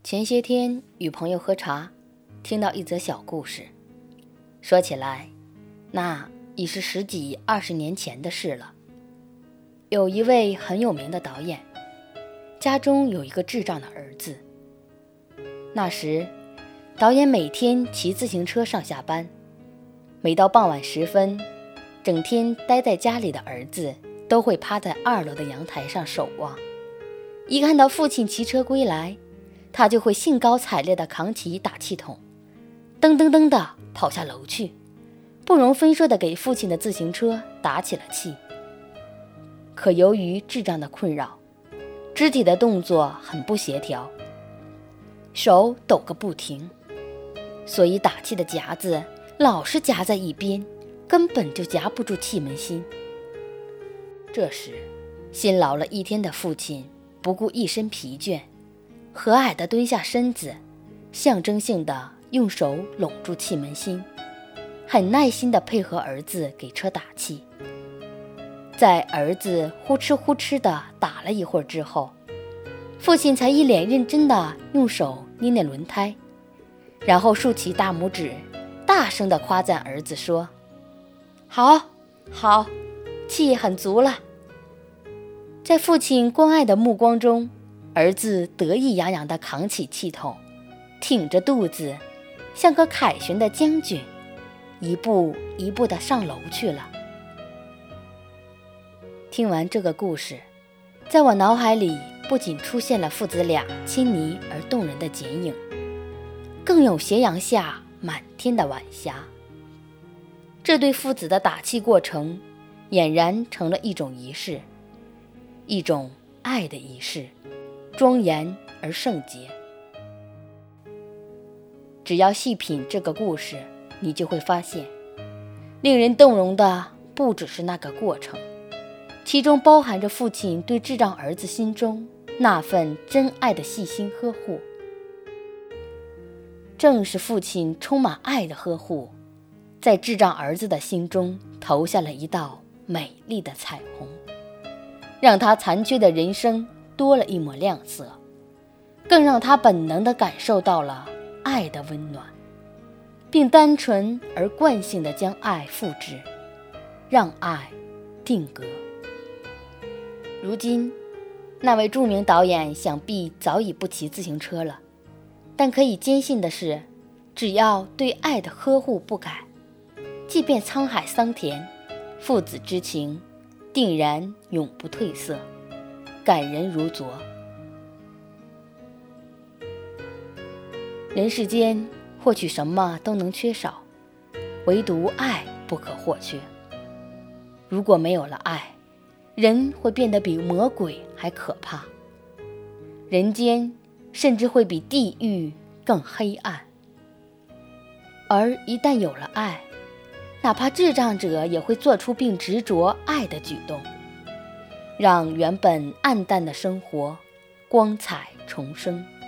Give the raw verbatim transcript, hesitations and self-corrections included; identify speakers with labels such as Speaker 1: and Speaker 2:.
Speaker 1: 前些天与朋友喝茶，听到一则小故事。说起来，那已是十几二十年前的事了。有一位很有名的导演，家中有一个智障的儿子。那时，导演每天骑自行车上下班，每到傍晚时分，整天待在家里的儿子都会趴在二楼的阳台上守望。一看到父亲骑车归来，他就会兴高采烈地扛起打气筒，噔噔噔地跑下楼去，不容分说地给父亲的自行车打起了气。可由于智障的困扰，肢体的动作很不协调，手抖个不停，所以打气的夹子老是夹在一边，根本就夹不住气门芯。这时，辛劳了一天的父亲不顾一身疲倦，和蔼地蹲下身子，象征性地用手拢住气门芯，很耐心地配合儿子给车打气。在儿子呼哧呼哧地打了一会儿之后，父亲才一脸认真地用手捏捏轮胎，然后竖起大拇指，大声地夸赞儿子说：好好，气很足了。在父亲关爱的目光中，儿子得意洋洋地扛起气筒，挺着肚子，像个凯旋的将军，一步一步地上楼去了。听完这个故事，在我脑海里不仅出现了父子俩亲昵而动人的剪影，更有斜阳下满天的晚霞。这对父子的打气过程俨然成了一种仪式，一种爱的仪式，庄严而圣洁。只要细品这个故事，你就会发现，令人动容的不只是那个过程，其中包含着父亲对智障儿子心中那份真爱的细心呵护。正是父亲充满爱的呵护，在智障儿子的心中投下了一道美丽的彩虹，让他残缺的人生多了一抹亮色，更让他本能地感受到了爱的温暖，并单纯而惯性地将爱复制，让爱定格。如今，那位著名导演想必早已不骑自行车了，但可以坚信的是，只要对爱的呵护不改，即便沧海桑田，父子之情定然永不褪色，感人如昨。人世间或许什么都能缺少，唯独爱不可或缺。如果没有了爱，人会变得比魔鬼还可怕，人间甚至会比地狱更黑暗。而一旦有了爱，哪怕智障者也会做出并执着爱的举动，让原本暗淡的生活光彩重生。